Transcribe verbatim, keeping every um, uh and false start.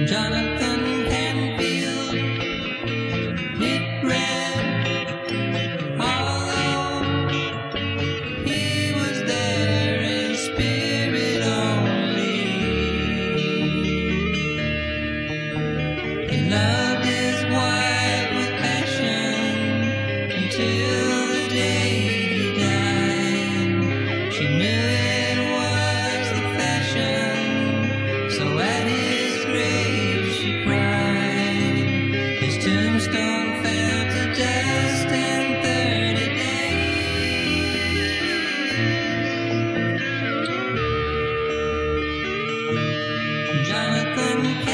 Jonathan Canfield, it read, although he was there in spirit only. He loved his wife with passion until the day he died. She knew it was the fashion, so at his grave she cried. His tombstone fell to dust in thirty days. Jonathan